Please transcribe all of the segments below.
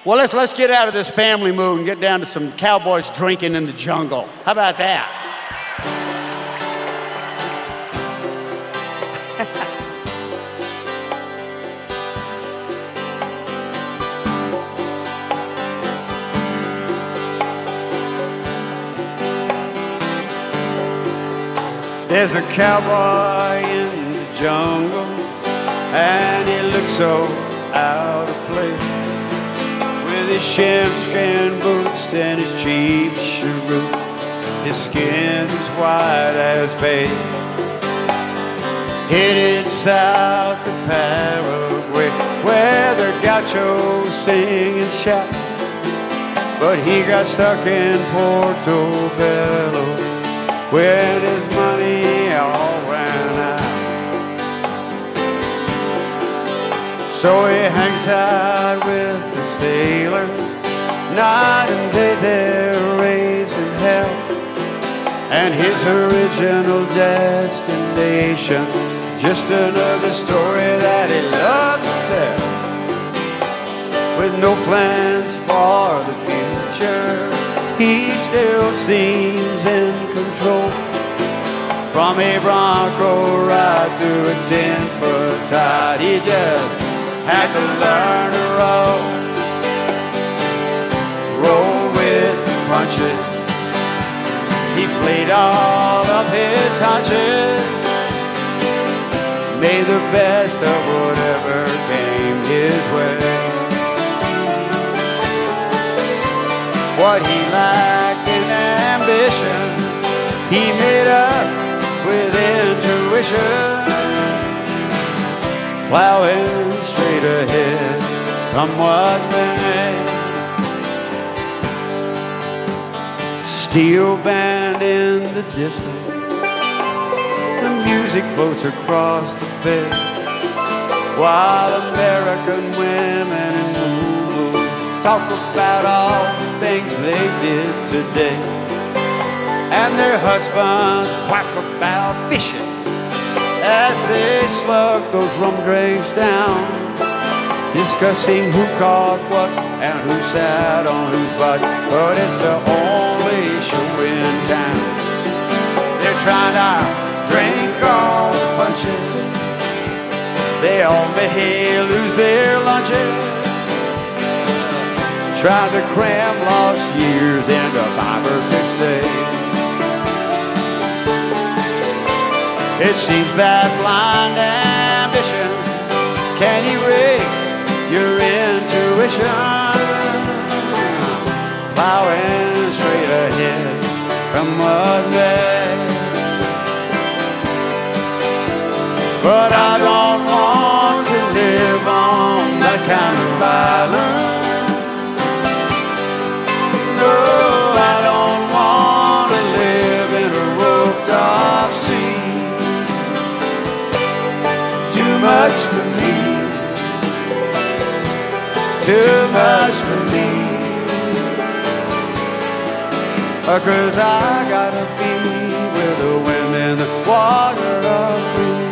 Well, let's get out of this family mood and get down to some cowboys drinking in the jungle. How about that? There's a cowboy in the jungle, and he looks so out of place, with his sheepskin boots and his cheap cheroot. His skin is white as paint. Headed south to Paraguay, where the gauchos sing and shout. But he got stuck in Portobello when his money all ran out. So he hangs out with the sailor, night and day they're raising hell. And his original destination, just another story that he loves to tell. With no plans for the future, he still seems in control. From a Bronco ride to a 10-foot tide, he just had to learn to roll with the punches. He played all of his hunches, made the best of whatever came his way. What he lacked in ambition, he made up with intuition, plowing straight ahead, come what may. Steel band in the distance, the music floats across the bay, while American women and moons talk about all the things they did today. And their husbands quack about fishing as they slug those rum dregs down, discussing who caught what and who sat on whose butt. But it's the only show in town. They're trying to drink all the punches. They all may lose their lunches, trying to cram lost years into 5 or 6 days. It seems that blind ambition can erase your intuition, plowing straight ahead, come what may. But I don't want to live on that kind of island. No, I don't want to live in a roped-off sea. Too much for me, too much for me, 'cause I gotta be where the women, the water are free.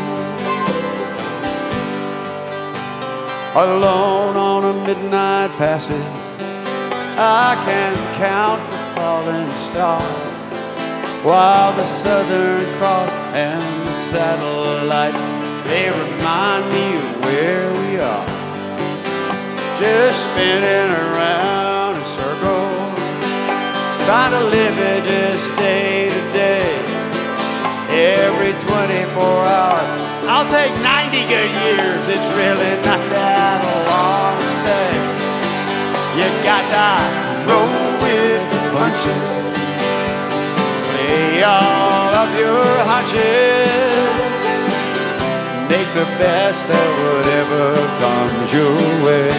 Alone on a midnight passage, I can count the falling stars, while the Southern Cross and the satellites, they remind me of where we are. Just spinning around in circles, trying to live it just day to day. Every 24 hours, I'll take 90 good years. It's really not that long to stay. You got to roll with the punches, play all of your hunches, make the best of whatever comes your way.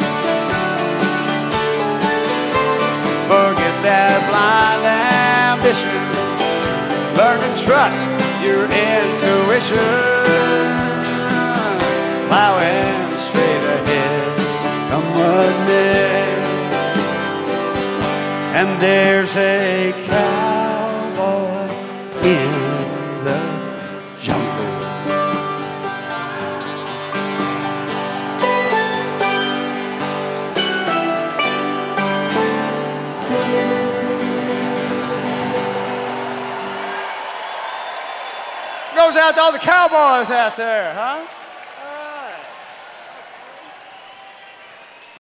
Forget that blind ambition, learn to trust your intuition, plowing straight ahead, come what may. And there's a cowboy in the jungle. goes out to all the cowboys out there, huh?